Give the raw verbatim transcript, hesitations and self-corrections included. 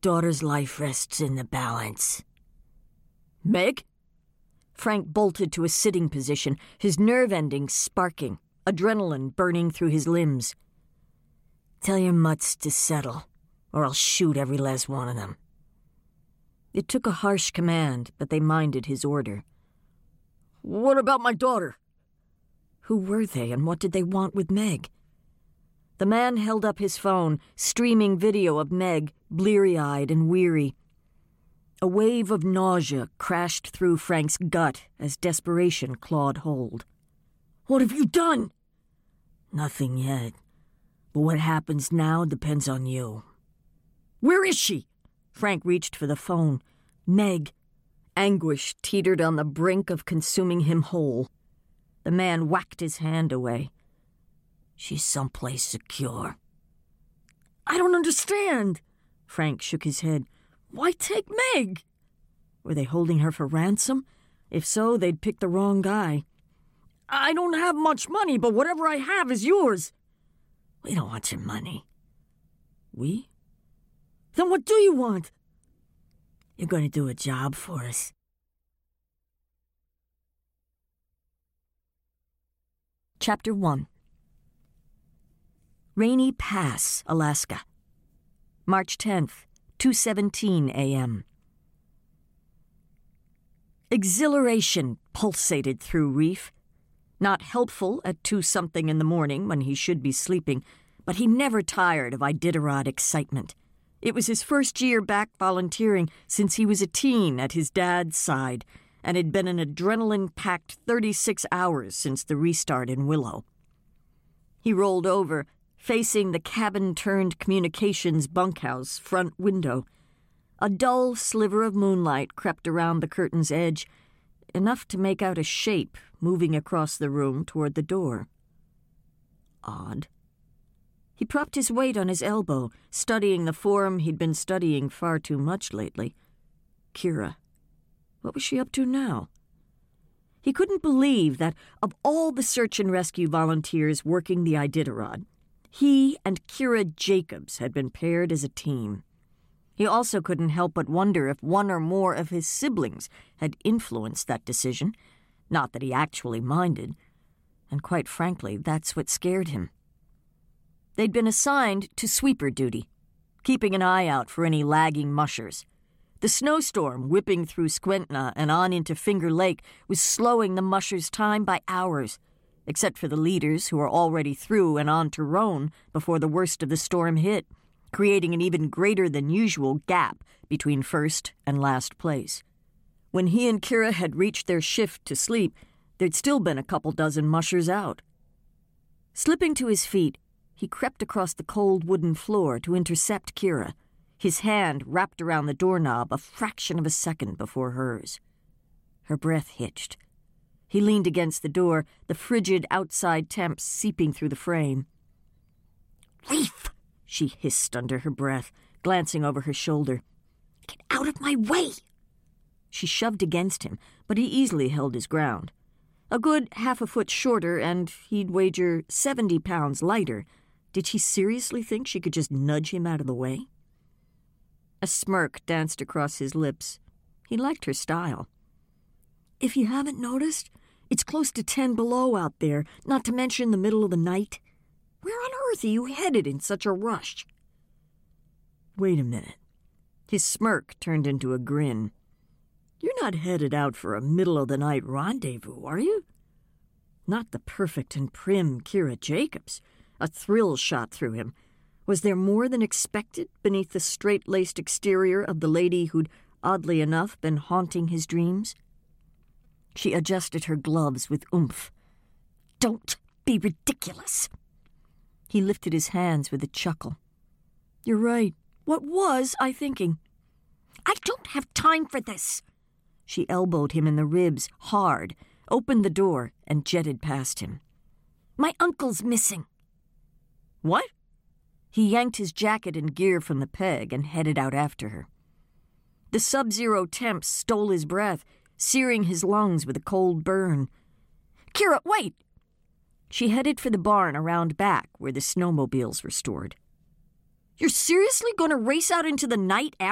Daughter's life rests in the balance. Meg? Frank bolted to a sitting position, his nerve endings sparking, adrenaline burning through his limbs. Tell your mutts to settle, or I'll shoot every last one of them. It took a harsh command, but they minded his order. What about my daughter? Who were they, and what did they want with Meg? The man held up his phone, streaming video of Meg, bleary-eyed and weary. A wave of nausea crashed through Frank's gut as desperation clawed hold. What have you done? Nothing yet. But what happens now depends on you. Where is she? Frank reached for the phone. Meg. Anguish teetered on the brink of consuming him whole. The man whacked his hand away. She's someplace secure. I don't understand. Frank shook his head. Why take Meg? Were they holding her for ransom? If so, they'd picked the wrong guy. I don't have much money, but whatever I have is yours. We don't want your money. We? Then what do you want? You're going to do a job for us. Chapter one. Rainy Pass, Alaska. March tenth, two seventeen a m Exhilaration pulsated through Reef. Not helpful at two-something in the morning when he should be sleeping, but he never tired of Iditarod excitement. It was his first year back volunteering since he was a teen at his dad's side, and had been an adrenaline-packed thirty-six hours since the restart in Willow. He rolled over, facing the cabin-turned communications bunkhouse front window. A dull sliver of moonlight crept around the curtain's edge, enough to make out a shape moving across the room toward the door. Odd. He propped his weight on his elbow, studying the form he'd been studying far too much lately. Kira. What was she up to now? He couldn't believe that, of all the search and rescue volunteers working the Iditarod, he and Kira Jacobs had been paired as a team. He also couldn't help but wonder if one or more of his siblings had influenced that decision. Not that he actually minded. And quite frankly, that's what scared him. They'd been assigned to sweeper duty, keeping an eye out for any lagging mushers. The snowstorm whipping through Squentna and on into Finger Lake was slowing the mushers' time by hours, except for the leaders who were already through and on to Roan before the worst of the storm hit, creating an even greater than usual gap between first and last place. When he and Kira had reached their shift to sleep, there'd still been a couple dozen mushers out. Slipping to his feet, he crept across the cold wooden floor to intercept Kira, his hand wrapped around the doorknob a fraction of a second before hers. Her breath hitched. He leaned against the door, the frigid outside temps seeping through the frame. "Reef!" she hissed under her breath, glancing over her shoulder. "Get out of my way!" She shoved against him, but he easily held his ground. A good half a foot shorter and, he'd wager, seventy pounds lighter, did she seriously think she could just nudge him out of the way? A smirk danced across his lips. He liked her style. "If you haven't noticed, it's close to ten below out there, not to mention the middle of the night. Where on earth are you headed in such a rush?" Wait a minute. His smirk turned into a grin. "You're not headed out for a middle-of-the-night rendezvous, are you?" Not the perfect and prim Kira Jacobs. A thrill shot through him. Was there more than expected beneath the straight-laced exterior of the lady who'd, oddly enough, been haunting his dreams? She adjusted her gloves with oomph. "Don't be ridiculous." He lifted his hands with a chuckle. "You're right. What was I thinking?" "I don't have time for this." She elbowed him in the ribs hard, opened the door, and jetted past him. "My uncle's missing." "What?" He yanked his jacket and gear from the peg and headed out after her. The sub-zero temps stole his breath, searing his lungs with a cold burn. "Kira, wait!" She headed for the barn around back where the snowmobiles were stored. "You're seriously going to race out into the night after